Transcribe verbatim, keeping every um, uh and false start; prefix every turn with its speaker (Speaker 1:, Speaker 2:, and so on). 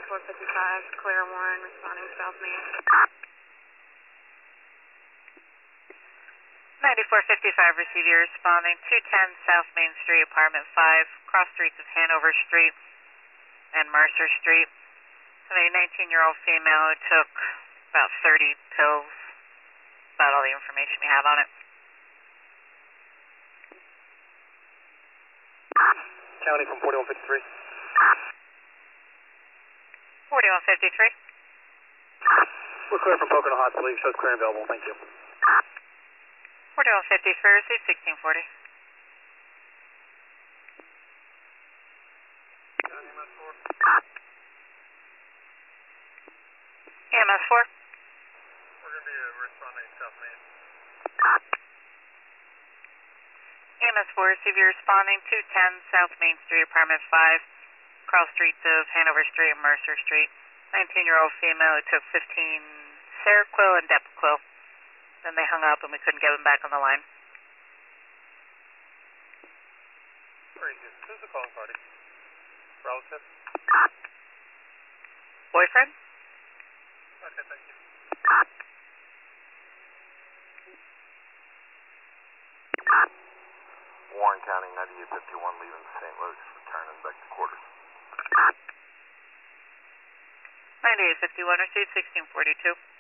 Speaker 1: ninety-four fifty-five, Clear Warren, responding South Main.
Speaker 2: ninety-four fifty-five, receive you responding two ten South Main Street, Apartment five, cross streets of Hanover Street and Mercer Street. A nineteen-year-old female who took about thirty pills, about all the information we have on it.
Speaker 3: County from forty-one fifty-three.
Speaker 2: forty-one fifty-three.
Speaker 3: We're clear from Pocono Hospital. You shows clear and available. Thank you.
Speaker 2: forty-one fifty-three, receive sixteen forty.
Speaker 3: E M S four.
Speaker 2: E M S four.
Speaker 3: We're going to be responding South Main.
Speaker 2: E M S four, receive you responding two ten South Main Street, Apartment five, cross streets of Hanover Street and Mercer Street. nineteen-year-old female who took fifteen Seroquel and Depaquil. Then they hung up and we couldn't get them back on the line.
Speaker 3: Very good. Who's the calling party? Relative?
Speaker 2: Boyfriend?
Speaker 3: Okay, thank you.
Speaker 4: Warren County, ninety-eight fifty-one, leaving Saint Louis, returning back to quarters.
Speaker 2: ninety-eight fifty-one, receive sixteen forty-two.